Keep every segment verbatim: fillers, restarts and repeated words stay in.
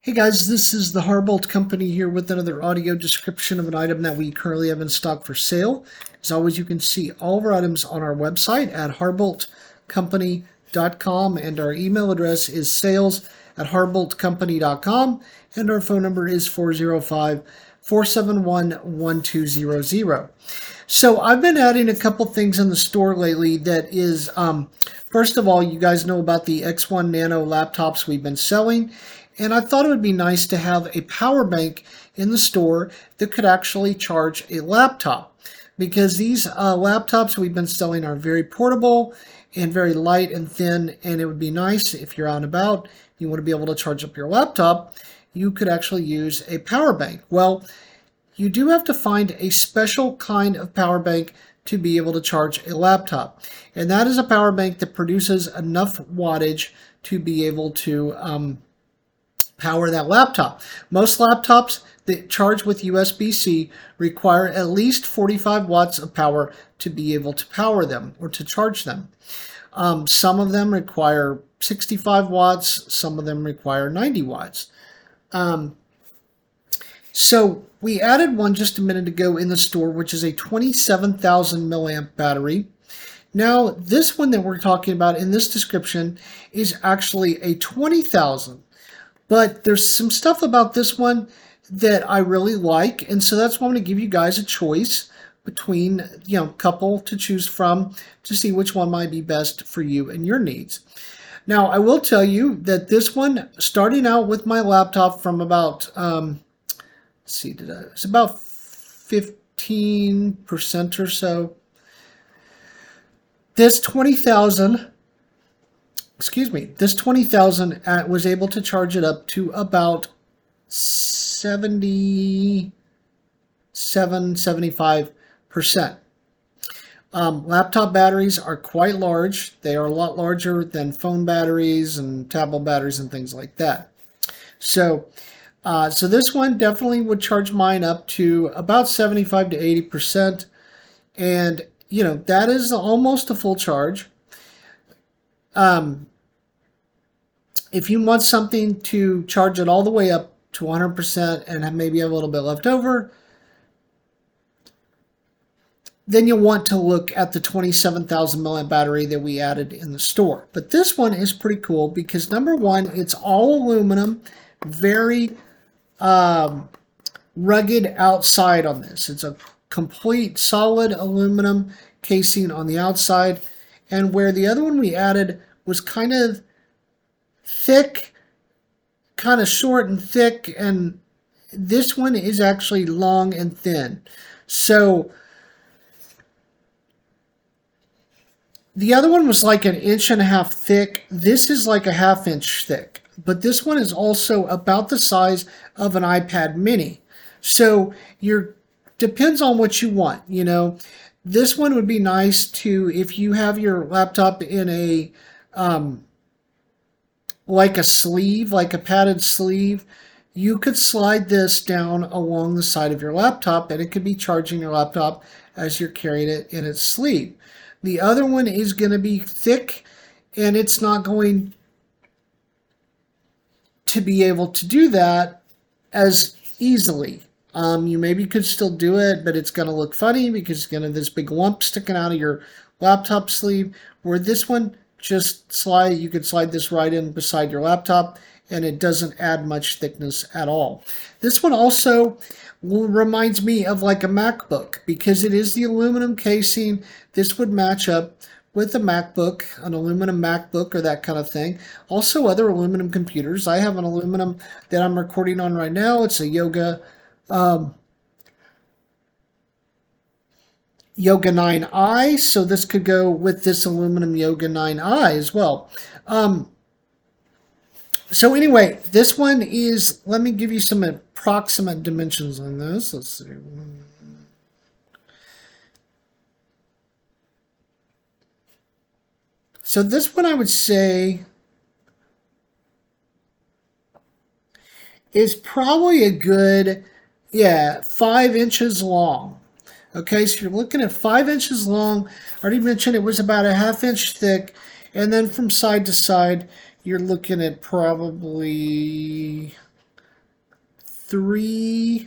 Hey guys, this is the Harbolt Company here with another audio description of an item that we currently have in stock for sale. As always, you can see all of our items on our website at harbolt company dot com, and our email address is sales at harbolt company dot com, and our phone number is four zero five, four seven one, one two zero zero. So I've been adding a couple things in the store lately that is, um, first of all, you guys know about the X one Nano laptops we've been selling. And I thought it would be nice to have a power bank in the store that could actually charge a laptop, because these uh, laptops we've been selling are very portable and very light and thin, and it would be nice if you're out and about, you want to be able to charge up your laptop, you could actually use a power bank. Well, you do have to find a special kind of power bank to be able to charge a laptop, and that is a power bank that produces enough wattage to be able to um, power that laptop. Most laptops that charge with U S B C require at least forty-five watts of power to be able to power them or to charge them. Um, some of them require sixty-five watts, some of them require ninety watts. Um, so we added one just a minute ago in the store, which is a twenty-seven thousand milliamp battery. Now, this one that we're talking about in this description is actually a twenty thousand. But there's some stuff about this one that I really like, and so that's why I'm going to give you guys a choice between, you know, a couple to choose from to see which one might be best for you and your needs. Now, I will tell you that this one, starting out with my laptop from about, um, let's see, did I, it's about fifteen percent or so. This twenty thousand. Excuse me, this twenty thousand was able to charge it up to about seventy-seven, seventy-five percent. Um, laptop batteries are quite large. They are a lot larger than phone batteries and tablet batteries and things like that. So, uh, so this one definitely would charge mine up to about seventy-five to eighty percent. And, you know, that is almost a full charge. Um, if you want something to charge it all the way up to one hundred percent and maybe have a little bit left over, then you'll want to look at the twenty-seven thousand milliamp battery that we added in the store. But this one is pretty cool because, number one, it's all aluminum, very um, rugged outside on this. It's a complete solid aluminum casing on the outside, and where the other one we added was kind of thick, kind of short and thick, and this one is actually long and thin. So the other one was like an inch and a half thick. This is like a half inch thick, but this one is also about the size of an iPad mini. So you're depends on what you want, you know. This one would be nice to, if you have your laptop in a um, like a sleeve, like a padded sleeve, you could slide this down along the side of your laptop and it could be charging your laptop as you're carrying it in its sleeve. The other one is going to be thick and it's not going to be able to do that as easily. Um, you maybe could still do it, but it's going to look funny because it's going to have this big lump sticking out of your laptop sleeve, where this one just slide, you could slide this right in beside your laptop and it doesn't add much thickness at all. This one also reminds me of like a MacBook because it is the aluminum casing. This would match up with a MacBook, an aluminum MacBook or that kind of thing. Also other aluminum computers. I have an aluminum that I'm recording on right now. It's a Yoga um, Yoga nine i, so this could go with this aluminum Yoga nine i as well. Um, so anyway, this one is, let me give you some approximate dimensions on this. Let's see. So this one I would say is probably a good, yeah, five inches long. Okay, so you're looking at five inches long. I already mentioned it was about a half inch thick. And then from side to side, you're looking at probably three,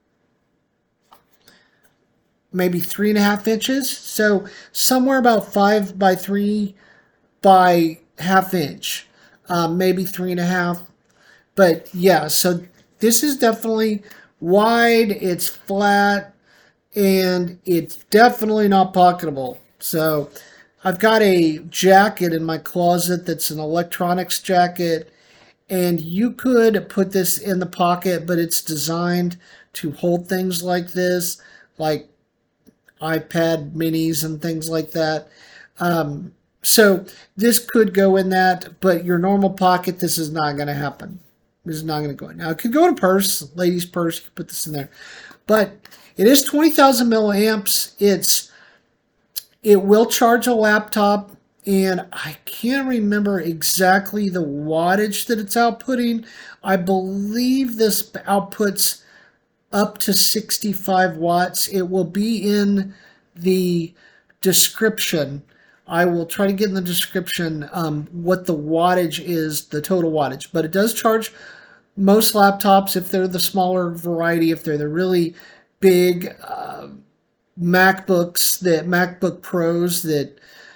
maybe three and a half inches. So somewhere about five by three by half inch, um, maybe three and a half. But yeah, so this is definitely wide, it's flat, and it's definitely not pocketable. So I've got a jacket in my closet that's an electronics jacket, and you could put this in the pocket, but it's designed to hold things like this, like iPad minis and things like that. Um, so this could go in that, but your normal pocket, this is not going to happen. This is not going to go in. Now, it could go in a purse, ladies' purse. You could put this in there. But it is twenty thousand milliamps. It's It will charge a laptop, and I can't remember exactly the wattage that it's outputting. I believe this outputs up to sixty-five watts. It will be in the description. I will try to get in the description um, what the wattage is, the total wattage. But it does charge most laptops if they're the smaller variety, if they're the really big uh, MacBooks, that MacBook Pros that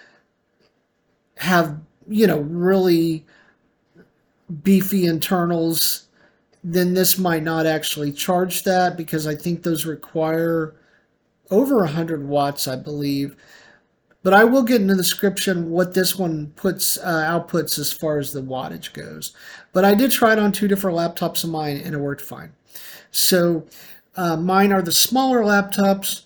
have, you know, really beefy internals, then this might not actually charge that, because I think those require over one hundred watts, I believe. But I will get in the description what this one puts uh, outputs as far as the wattage goes. But I did try it on two different laptops of mine, and it worked fine. So uh, mine are the smaller laptops,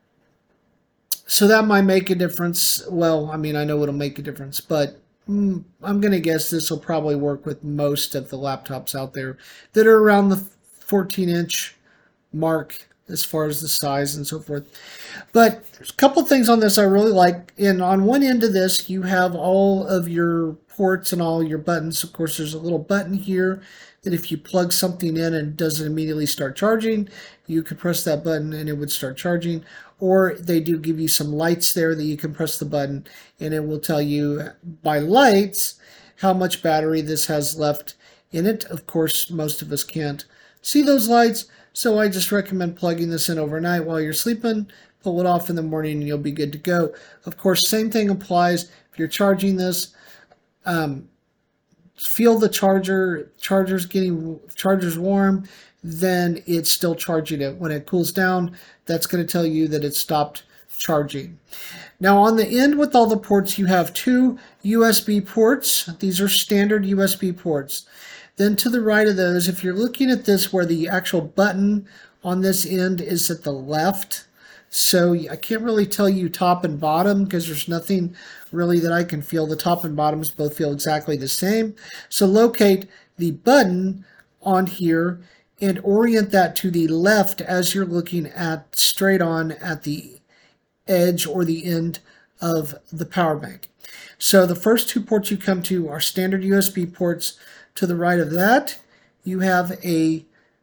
so that might make a difference. Well, I mean, I know it'll make a difference, but mm, I'm going to guess this will probably work with most of the laptops out there that are around the fourteen inch mark as far as the size and so forth. But there's a couple things on this I really like. And on one end of this, you have all of your ports and all your buttons. Of course, there's a little button here that if you plug something in and it doesn't immediately start charging, you could press that button and it would start charging. Or they do give you some lights there that you can press the button and it will tell you by lights how much battery this has left in it. Of course, most of us can't see those lights, so I just recommend plugging this in overnight while you're sleeping, pull it off in the morning, and you'll be good to go. Of course, same thing applies if you're charging this. Um, feel the charger, charger's getting, charger's warm, then it's still charging it. When it cools down, that's going to tell you that it stopped charging. Now on the end with all the ports, you have two U S B ports. These are standard U S B ports. Then to the right of those, if you're looking at this where the actual button on this end is at the left, so I can't really tell you top and bottom because there's nothing really that I can feel. The top and bottoms both feel exactly the same. So locate the button on here and orient that to the left as you're looking at straight on at the edge or the end of the power bank. So the first two ports you come to are standard U S B ports. To the right of that, you have a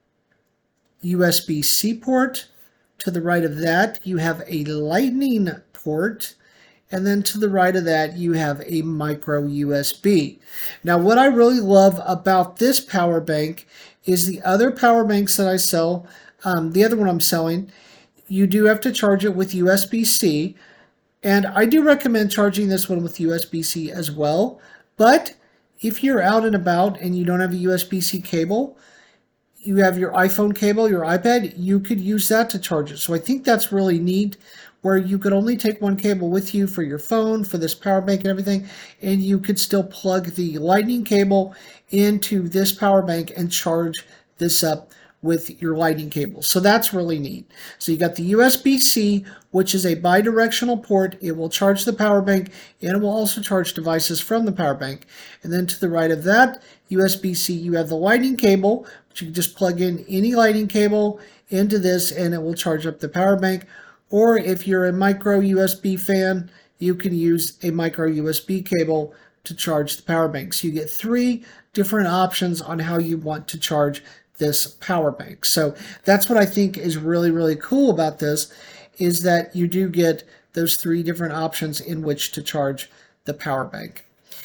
U S B C port. To the right of that, you have a Lightning port. And then to the right of that, you have a micro U S B. Now, what I really love about this power bank is the other power banks that I sell, um, the other one I'm selling, you do have to charge it with U S B C. And I do recommend charging this one with U S B C as well. But if you're out and about and you don't have a U S B C cable, you have your iPhone cable, your iPad, you could use that to charge it. So I think that's really neat, where you could only take one cable with you for your phone, for this power bank and everything, and you could still plug the Lightning cable into this power bank and charge this up with your Lightning cable. So that's really neat. So you got the U S B C, which is a bidirectional port. It will charge the power bank and it will also charge devices from the power bank. And then to the right of that U S B C, you have the Lightning cable, which you can just plug in any Lightning cable into this and it will charge up the power bank. Or if you're a micro U S B fan, you can use a micro U S B cable to charge the power bank. So you get three different options on how you want to charge this power bank. So that's what I think is really, really cool about this, is that you do get those three different options in which to charge the power bank.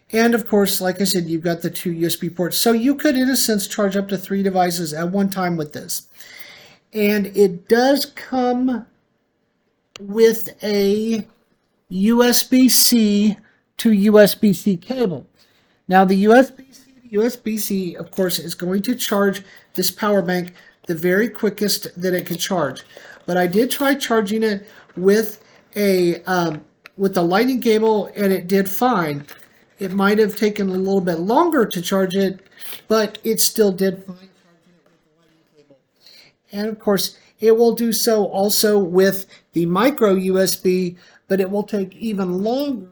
And of course, like I said, you've got the two U S B ports. So you could, in a sense, charge up to three devices at one time with this. And it does come with a U S B C to U S B C cable. Now the U S B C to U S B C, of course, is going to charge this power bank the very quickest that it could charge. But I did try charging it with a um, with the lightning cable, and it did fine. It might have taken a little bit longer to charge it, but it still did fine charging it with the lightning cable. And of course, it will do so also with the micro U S B, but it will take even longer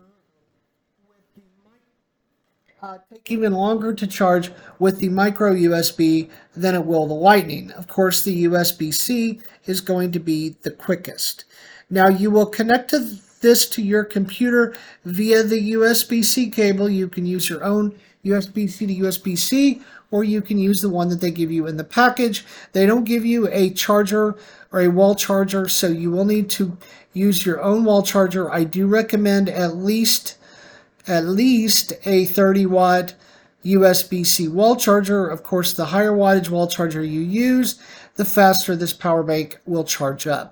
Uh, take even longer to charge with the micro U S B than it will the lightning. Of course, the U S B C is going to be the quickest. Now, you will connect to this to your computer via the U S B C cable. You can use your own U S B C to U S B C, or you can use the one that they give you in the package. They don't give you a charger or a wall charger, so you will need to use your own wall charger. I do recommend at least at least a thirty watt U S B C wall charger. Of course, the higher wattage wall charger you use, the faster this power bank will charge up.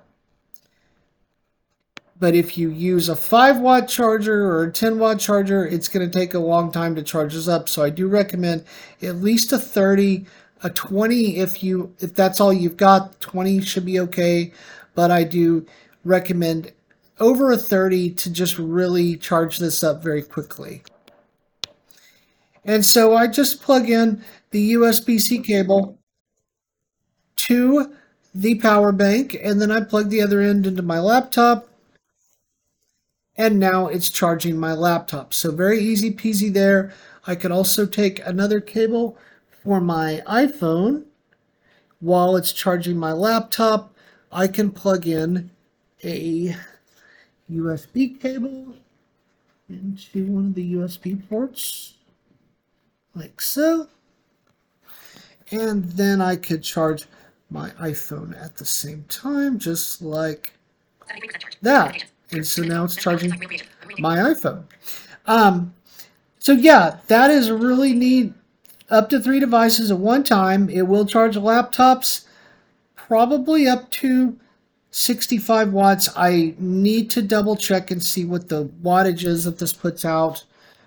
But if you use a five watt charger or a ten watt charger, it's going to take a long time to charge this up. So I do recommend at least a thirty, a twenty if you if that's all you've got. twenty should be okay, but I do recommend over a thirty to just really charge this up very quickly. And so I just plug in the U S B C cable to the power bank, and then I plug the other end into my laptop, and now it's charging my laptop. So very easy peasy there. I could also take another cable for my iPhone while it's charging my laptop. I can plug in a U S B cable into one of the U S B ports, like so. And then I could charge my iPhone at the same time, just like that. And so now it's charging my iPhone. Um, so yeah, that is really neat. Up to three devices at one time. It will charge laptops probably up to sixty-five watts. I need to double check and see what the wattage is that this puts out.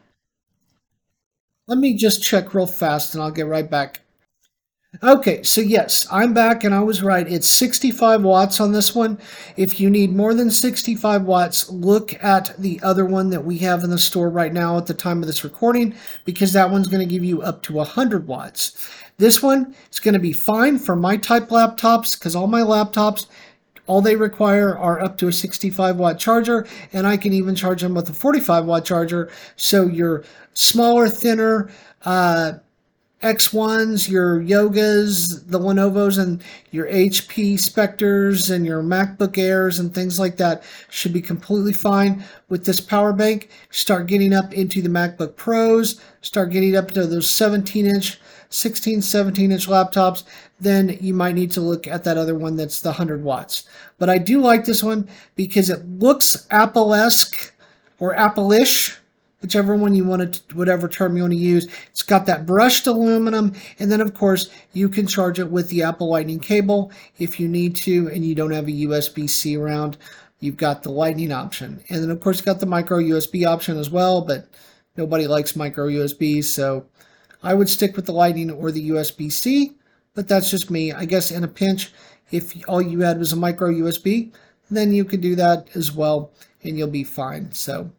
Let me just check real fast and I'll get right back. Okay, so yes, I'm back and I was right. It's sixty-five watts on this one. If you need more than sixty-five watts, look at the other one that we have in the store right now at the time of this recording, because that one's going to give you up to one hundred watts. This one is going to be fine for my type laptops, because all my laptops, all they require are up to a sixty-five watt charger, and I can even charge them with a forty-five watt charger. So your smaller, thinner uh, X ones, your Yogas, the Lenovo's, and your H P Spectres, and your MacBook Airs, and things like that should be completely fine with this power bank. Start getting up into the MacBook Pros, start getting up to those seventeen inch, sixteen, seventeen inch laptops, then you might need to look at that other one that's the one hundred watts. But I do like this one because it looks Apple-esque or Apple-ish, whichever one you want to, whatever term you want to use. It's got that brushed aluminum, and then of course you can charge it with the Apple Lightning cable if you need to, and you don't have a U S B C around. You've got the Lightning option, and then of course you got the micro U S B option as well, but nobody likes micro U S Bs, so I would stick with the Lightning or the U S B C, but that's just me. I guess in a pinch, if all you had was a micro U S B, then you could do that as well, and you'll be fine. So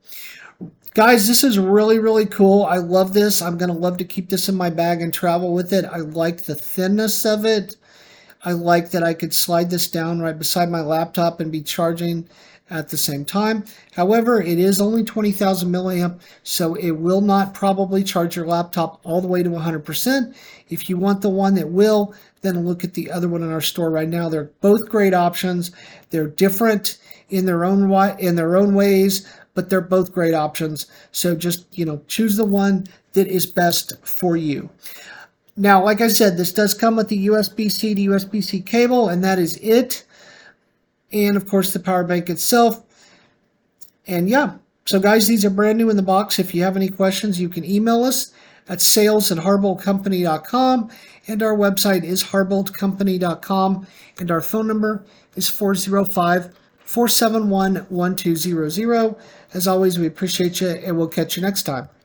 guys, this is really, really cool. I love this. I'm going to love to keep this in my bag and travel with it. I like the thinness of it. I like that I could slide this down right beside my laptop and be charging at the same time. However, it is only twenty thousand milliamp, so it will not probably charge your laptop all the way to one hundred percent. If you want the one that will, then look at the other one in our store right now. They're both great options. They're different in their own way, in their own ways, but they're both great options. So just, you know, choose the one that is best for you. Now, like I said, this does come with the U S B C to U S B C cable, and that is it. And of course, the power bank itself. And yeah, So guys, these are brand new in the box. If you have any questions, you can email us at sales at harbolt company dot com, and our website is harbolt company dot com, and our phone number is four oh five, four seven one, one two zero zero. As always, we appreciate you, and we'll catch you next time.